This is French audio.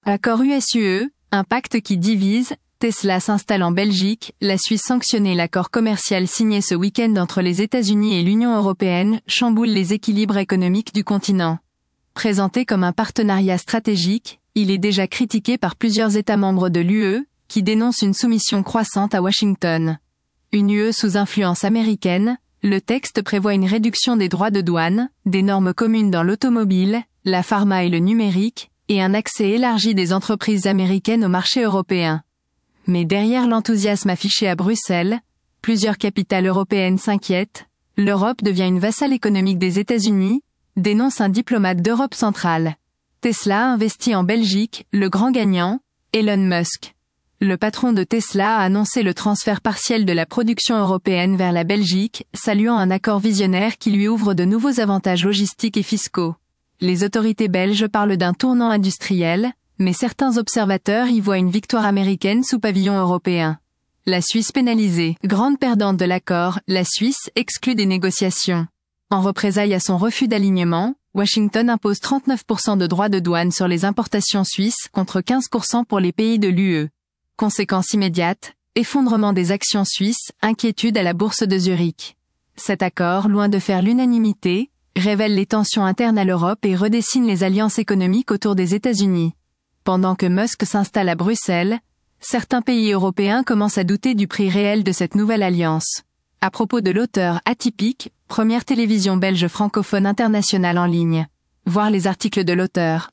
Accord US-UE, un pacte qui divise, Tesla s'installe en Belgique, la Suisse sanctionnée. L'accord commercial signé ce week-end entre les États-Unis et l'Union européenne chamboule les équilibres économiques du continent. Présenté comme un partenariat stratégique, il est déjà critiqué par plusieurs États membres de l'UE, qui dénoncent une soumission croissante à Washington. Une UE sous influence américaine, le texte prévoit une réduction des droits de douane, des normes communes dans l'automobile, la pharma et le numérique, et un accès élargi des entreprises américaines au marché européen. Mais derrière l'enthousiasme affiché à Bruxelles, plusieurs capitales européennes s'inquiètent, l'Europe devient une vassale économique des États-Unis, dénonce un diplomate d'Europe centrale. Tesla investit en Belgique, le grand gagnant, Elon Musk. Le patron de Tesla a annoncé le transfert partiel de la production européenne vers la Belgique, saluant un accord visionnaire qui lui ouvre de nouveaux avantages logistiques et fiscaux. Les autorités belges parlent d'un tournant industriel, mais certains observateurs y voient une victoire américaine sous pavillon européen. La Suisse pénalisée. Grande perdante de l'accord, la Suisse exclut des négociations. En représailles à son refus d'alignement, Washington impose 39% de droits de douane sur les importations suisses contre 15% pour les pays de l'UE. Conséquence immédiate, effondrement des actions suisses, inquiétude à la bourse de Zurich. Cet accord, loin de faire l'unanimité, révèle les tensions internes à l'Europe et redessine les alliances économiques autour des États-Unis. Pendant que Musk s'installe à Bruxelles, certains pays européens commencent à douter du prix réel de cette nouvelle alliance. À propos de l'auteur Atypique, première télévision belge francophone internationale en ligne. Voir les articles de l'auteur.